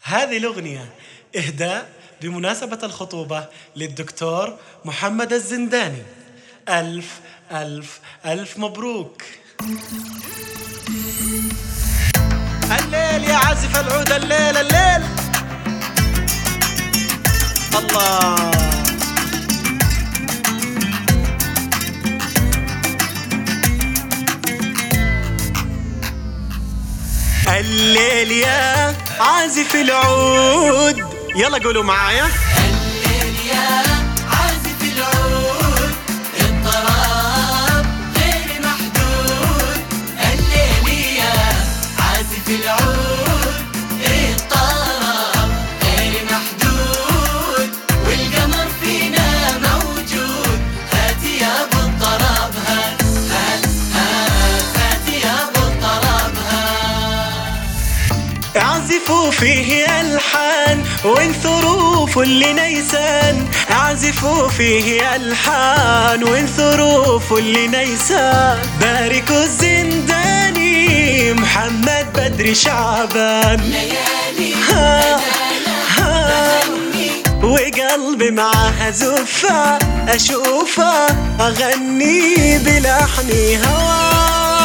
هذه الأغنية إهداء بمناسبة الخطوبة للدكتور محمد الزنداني. ألف ألف ألف مبروك. الليل يا عازف العود، الليل الليل الله. الليل يا عازف العود، يلا قولوا معايا. الليل يا عازف العود، الطرب غير محدود. الليل يا عازف العود، الطرب غير محدود. والقمر فينا موجود، هات يا ابو الطرب هات هات هات، هات يا ابو الطرب هات. اعزفوا فيه ألحان وانثروا فل نيسان، اعزفوا فيه ألحان وانثروا فل نيسان. باركوا الزنداني محمد بدر شعبان، ليالي وقلبي معاها زفة أشوفها أغني بلحني هوا.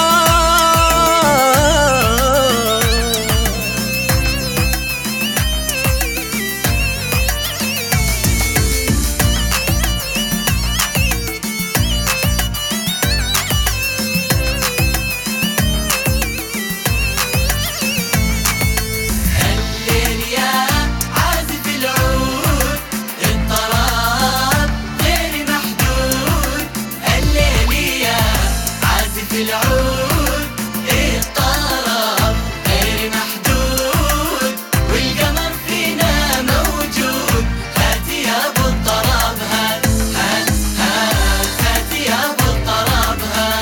العود الطرب غير محدود. والقمر فينا موجود، هات يا ابو الطرب هات هات هات، هات يا ابو الطرب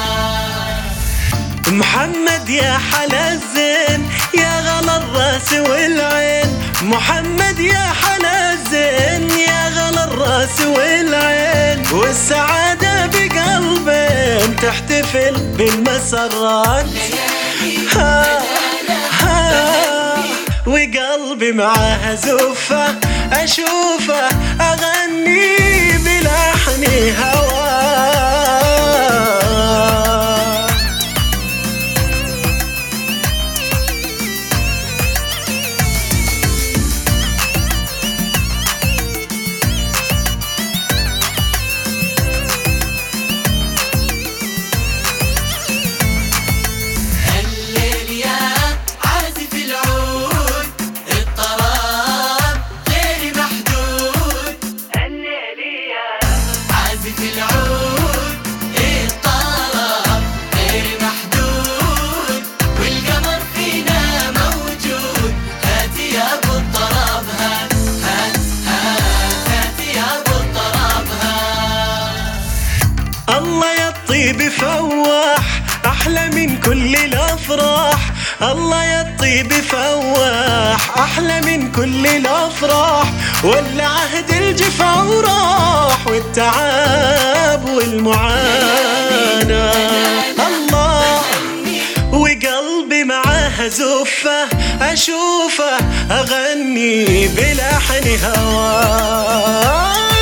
هات. محمد يا حلا الزين، يا غلا الراس والعين. محمد يا حلا الزين، يا غلا الراس والعين. والسعادة بقلبين تحتفل بالمسرات، وقلبي معاها زفة أشوفه أغني بلحني هوا. العود الطرب غير محدود. والقمر فينا موجود، هات يا ابو الطرب هات هات هات، هات يا ابو الطرب هات. الله يا الطيب فواح أحلى من كل الأفراح. الله يا الطيب فواح أحلى من كل الأفراح. ولا عهد الجفا وراح، والتعب والمعاناة. الله وقلبي معاها زفة أشوفه أغني بلحن هوا.